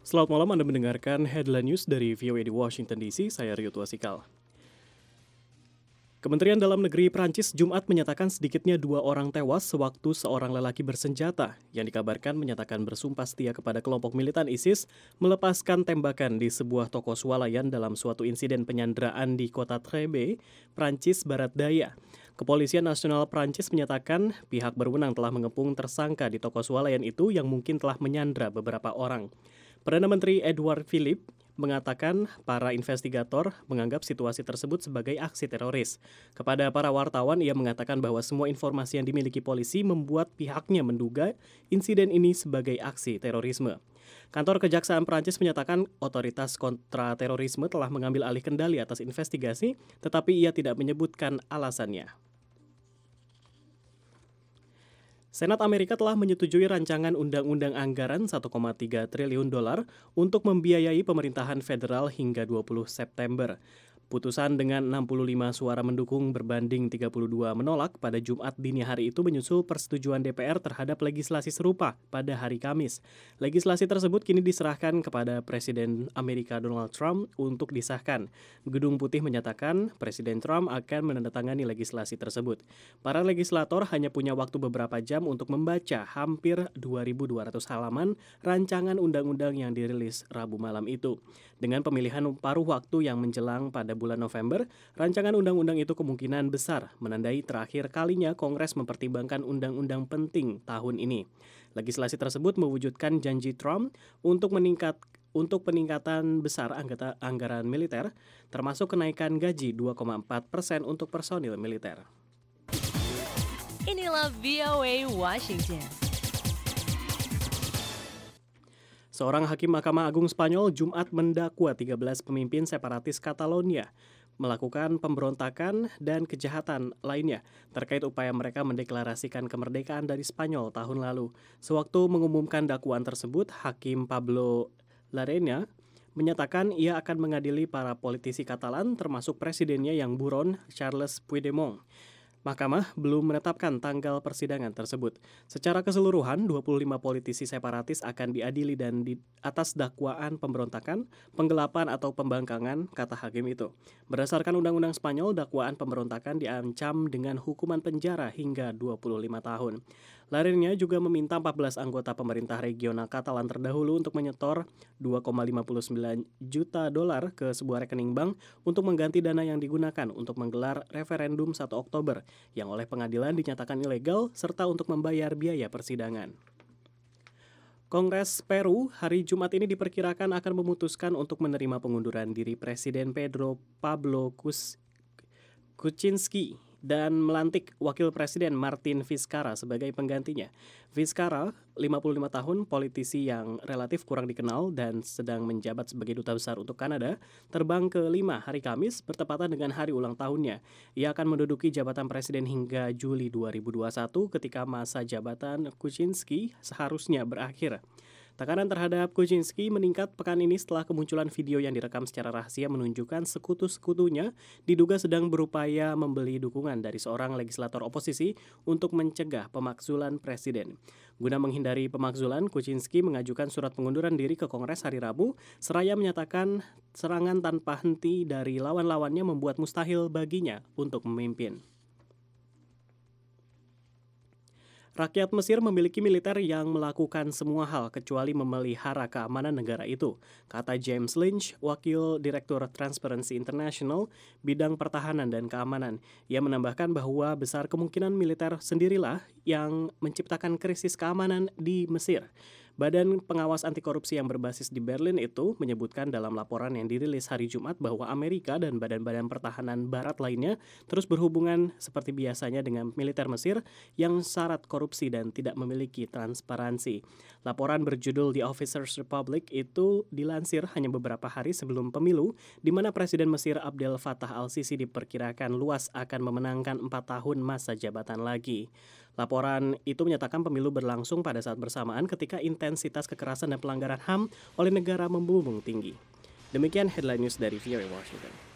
Selamat malam, Anda mendengarkan Headline News dari VOA di Washington DC, saya Rio Tuasikal. Kementerian Dalam Negeri Prancis Jumat menyatakan sedikitnya 2 orang tewas sewaktu seorang lelaki bersenjata yang dikabarkan menyatakan bersumpah setia kepada kelompok militan ISIS melepaskan tembakan di sebuah toko swalayan dalam suatu insiden penyanderaan di kota Trèbes, Prancis Barat Daya. Kepolisian Nasional Prancis menyatakan pihak berwenang telah mengepung tersangka di toko swalayan itu yang mungkin telah menyandra beberapa orang. Perdana Menteri Edouard Philippe mengatakan para investigator menganggap situasi tersebut sebagai aksi teroris. Kepada para wartawan, ia mengatakan bahwa semua informasi yang dimiliki polisi membuat pihaknya menduga insiden ini sebagai aksi terorisme. Kantor Kejaksaan Prancis menyatakan otoritas kontraterorisme telah mengambil alih kendali atas investigasi, tetapi ia tidak menyebutkan alasannya. Senat Amerika telah menyetujui rancangan undang-undang anggaran 1,3 triliun dolar untuk membiayai pemerintahan federal hingga 20 September. Putusan dengan 65 suara mendukung berbanding 32 menolak pada Jumat dini hari itu menyusul persetujuan DPR terhadap legislasi serupa pada hari Kamis. Legislasi tersebut kini diserahkan kepada Presiden Amerika Donald Trump untuk disahkan. Gedung Putih menyatakan Presiden Trump akan menandatangani legislasi tersebut. Para legislator hanya punya waktu beberapa jam untuk membaca hampir 2.200 halaman rancangan undang-undang yang dirilis Rabu malam itu. Dengan pemilihan paruh waktu yang menjelang pada bulan November, rancangan undang-undang itu kemungkinan besar menandai terakhir kalinya Kongres mempertimbangkan undang-undang penting tahun ini. Legislasi tersebut mewujudkan janji Trump untuk peningkatan besar anggaran militer, termasuk kenaikan gaji 2,4% untuk personil militer. Inilah VOA Washington. Seorang hakim Mahkamah Agung Spanyol Jumat mendakwa 13 pemimpin separatis Catalonia melakukan pemberontakan dan kejahatan lainnya terkait upaya mereka mendeklarasikan kemerdekaan dari Spanyol tahun lalu. Sewaktu mengumumkan dakwaan tersebut, Hakim Pablo Larrañaga menyatakan ia akan mengadili para politisi Katalan termasuk presidennya yang buron Charles Puigdemont. Mahkamah belum menetapkan tanggal persidangan tersebut. Secara keseluruhan, 25 politisi separatis akan diadili dan di atas dakwaan pemberontakan, penggelapan atau pembangkangan, kata hakim itu. Berdasarkan Undang-Undang Spanyol, dakwaan pemberontakan diancam dengan hukuman penjara hingga 25 tahun. Larrañaga juga meminta 14 anggota pemerintah regional Katalan terdahulu untuk menyetor 2,59 juta dolar ke sebuah rekening bank untuk mengganti dana yang digunakan untuk menggelar referendum 1 Oktober yang oleh pengadilan dinyatakan ilegal serta untuk membayar biaya persidangan. Kongres Peru hari Jumat ini diperkirakan akan memutuskan untuk menerima pengunduran diri Presiden Pedro Pablo Kuczynski dan melantik Wakil Presiden Martin Vizcarra sebagai penggantinya. Vizcarra, 55 tahun, politisi yang relatif kurang dikenal dan sedang menjabat sebagai duta besar untuk Kanada, terbang ke 5 hari Kamis bertepatan dengan hari ulang tahunnya. Ia akan menduduki jabatan presiden hingga Juli 2021 ketika masa jabatan Kuczynski seharusnya berakhir. Tekanan terhadap Kuczynski meningkat pekan ini setelah kemunculan video yang direkam secara rahasia menunjukkan sekutu-sekutunya diduga sedang berupaya membeli dukungan dari seorang legislator oposisi untuk mencegah pemakzulan presiden. Guna menghindari pemakzulan, Kuczynski mengajukan surat pengunduran diri ke Kongres hari Rabu, seraya menyatakan serangan tanpa henti dari lawan-lawannya membuat mustahil baginya untuk memimpin. Rakyat Mesir memiliki militer yang melakukan semua hal kecuali memelihara keamanan negara itu, kata James Lynch, Wakil Direktur Transparency International, bidang pertahanan dan keamanan. Ia menambahkan bahwa besar kemungkinan militer sendirilah yang menciptakan krisis keamanan di Mesir. Badan Pengawas Anti Korupsi yang berbasis di Berlin itu menyebutkan dalam laporan yang dirilis hari Jumat bahwa Amerika dan badan-badan pertahanan barat lainnya terus berhubungan seperti biasanya dengan militer Mesir yang syarat korupsi dan tidak memiliki transparansi. Laporan berjudul The Officers Republic itu dilansir hanya beberapa hari sebelum pemilu, di mana Presiden Mesir Abdel Fattah al-Sisi diperkirakan luas akan memenangkan 4 tahun masa jabatan lagi. Laporan itu menyatakan pemilu berlangsung pada saat bersamaan ketika intensitas kekerasan dan pelanggaran HAM oleh negara membumbung tinggi. Demikian headline news dari VOA Washington.